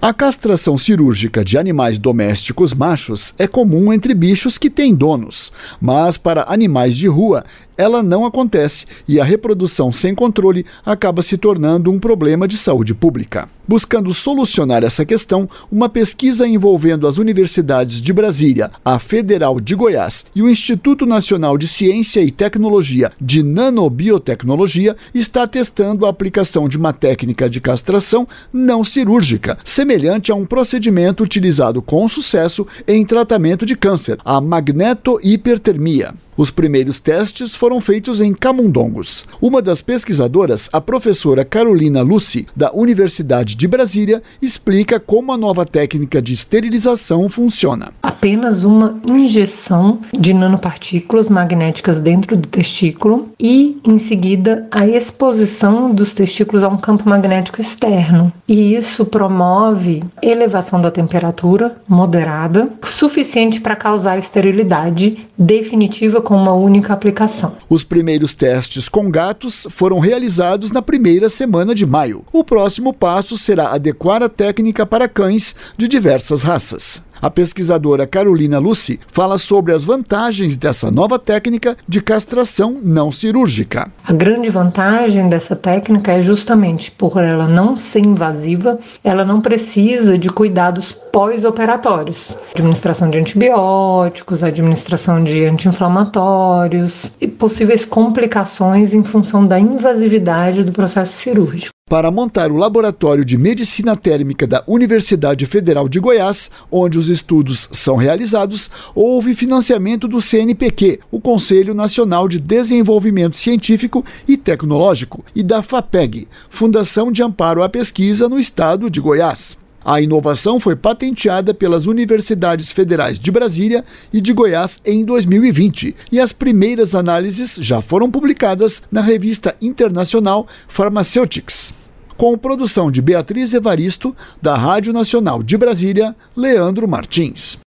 A castração cirúrgica de animais domésticos machos é comum entre bichos que têm donos, mas para animais de rua ela não acontece e a reprodução sem controle acaba se tornando um problema de saúde pública. Buscando solucionar essa questão, uma pesquisa envolvendo as universidades de Brasília, a Federal de Goiás e o Instituto Nacional de Ciência e Tecnologia de Nanobiotecnologia está testando a aplicação de uma técnica de castração não cirúrgica, semelhante a um procedimento utilizado com sucesso em tratamento de câncer, a magnetohipertermia. Os primeiros testes foram feitos em camundongos. Uma das pesquisadoras, a professora Carolina Lucy, da Universidade de Brasília, explica como a nova técnica de esterilização funciona. Apenas uma injeção de nanopartículas magnéticas dentro do testículo e, em seguida, a exposição dos testículos a um campo magnético externo. E isso promove elevação da temperatura moderada, suficiente para causar esterilidade definitiva com uma única aplicação. Os primeiros testes com gatos foram realizados na primeira semana de maio. O próximo passo será adequar a técnica para cães de diversas raças. A pesquisadora Carolina Lucy fala sobre as vantagens dessa nova técnica de castração não cirúrgica. A grande vantagem dessa técnica é justamente por ela não ser invasiva, ela não precisa de cuidados pós-operatórios. Administração de antibióticos, administração de anti-inflamatórios e possíveis complicações em função da invasividade do processo cirúrgico. Para montar o Laboratório de Medicina Térmica da Universidade Federal de Goiás, onde os estudos são realizados, houve financiamento do CNPq, o Conselho Nacional de Desenvolvimento Científico e Tecnológico, e da FAPEG, Fundação de Amparo à Pesquisa no Estado de Goiás. A inovação foi patenteada pelas Universidades Federais de Brasília e de Goiás em 2020 e as primeiras análises já foram publicadas na revista internacional Pharmaceutics. Com produção de Beatriz Evaristo, da Rádio Nacional de Brasília, Leandro Martins.